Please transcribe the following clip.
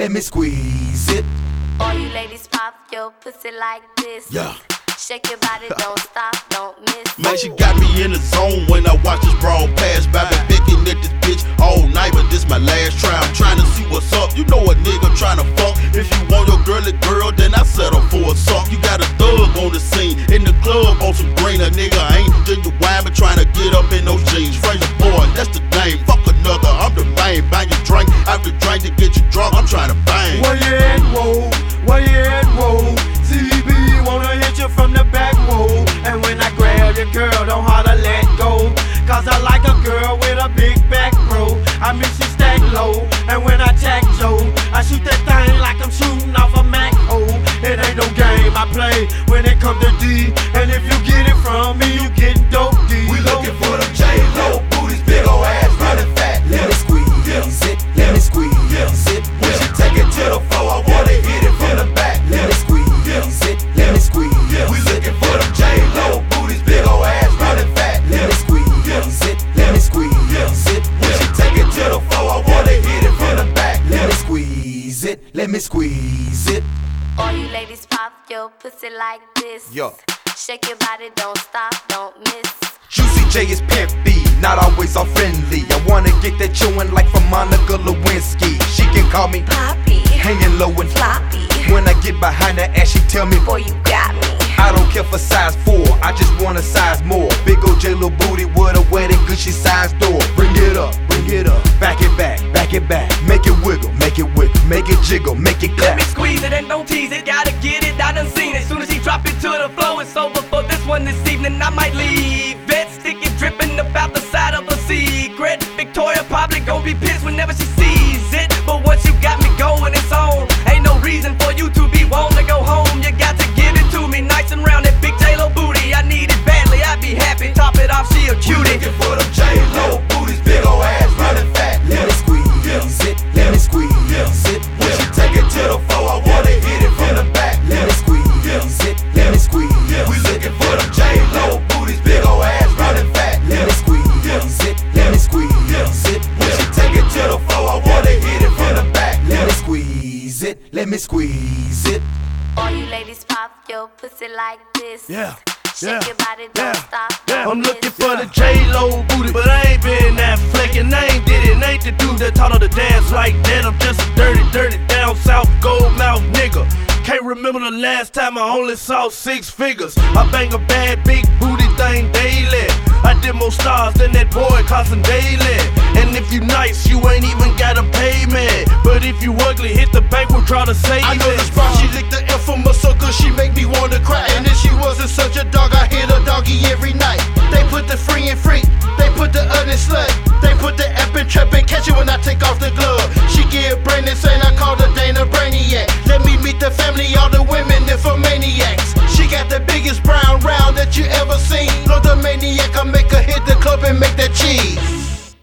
let me squeeze it. All you ladies pop your pussy like this. Yeah. Shake your body, don't stop, don't miss. Man, she got me in the zone when I watch this broad pass by. Been picking at this bitch all night, but this my last try. I'm trying to see what's up. You know a nigga trying to fuck. If you want your girly girl, then I settle for a suck. You got a thug on the scene in the club on some green. A nigga ain't genuine, but trying to get up in those jeans. Fraser boy, that's the name. Fuck another, I'm the main. Bang your drink, after drink to get you drunk. I'm trying to bang. Where you at, whoa? Where you at, whoa? CB wanna hit you from the back, whoa. And when I grab your girl, don't holler, let go. Cause I like a girl with a big back, bro. I mean she stack low, and when I tack Joe, I shoot that thing like I'm shooting off a Mac. Oh, it ain't no game I play when it comes to D. And if you get it from me, you getting dope D. We looking for them J-Lo booties, big ol' ass, running fat. Let me squeeze it, let me squeeze it. When she take it to the floor, I wanna hit it from the back. Let me squeeze it, let me squeeze it. We looking for them J-Lo booties, big ol' ass, running fat. Let me squeeze it, let me squeeze it. When she take it to the floor, I wanna hit it from the back. Let me squeeze it, let me squeeze it. All you ladies pop your pussy like this. Yo. Shake your body, don't stop, don't miss. Juicy J is pimpy, not always all friendly. I wanna get that chewing like from Monica Lewinsky. She can call me Poppy, hanging low and floppy. when I get behind her ass, she tell me, Boy, you got me. I don't care for size 4, I just want a size more. Big ol' J-Lo booty with a wedding Gucci size door. Bring it up, back it back, make it wiggle, make it jiggle, make it clap. Let me squeeze it and don't tease it, gotta get it, I done seen it. Soon as she drop it to the floor, it's over for this one this evening. I might leave it, stick it dripping about the side of a secret. Victoria probably gon' be pissed whenever she sees it. But once you got me going, it's on. Ain't no reason for you to be wanting to go home. You got to give it to me nice and round, that big J-Lo booty. I need it badly, I'd be happy. Top it off, she a We cutie. looking for them J-Lo booties, big ol' ass, running fat. Let me squeeze it, let me squeeze it. When she take it to the floor, I wanna hit it from the back. Let me squeeze it, let me squeeze We it. looking for them J-Lo booties, big ol' ass, running fat. Let me squeeze it, let me squeeze it. When she take it to the floor, I wanna hit it from the back. Let me squeeze it, let me squeeze it. All you ladies pop your pussy like this. Yeah. Shake your body, don't stop, don't I'm miss. looking for the J-Lo booty, but I ain't been that fleckin'. I ain't did it, ain't the dude that taught her to dance like that. I'm just a dirty, down south, gold mouth nigga. Can't remember the last time I only saw 6 figures. I bang a bad big booty thing daily. I did more stars than that boy Carson Daly. And if you nice, you ain't even gotta pay me. But if you ugly, hit the bank, we'll try to save I know it. the spot, she licked the F from her sucker, she make me wanna cry. And if she wasn't such a dog, I hit a doggy every night. They put the free in freak, they put the ugly slut, they put the app in trap and catch it when I take off the glove.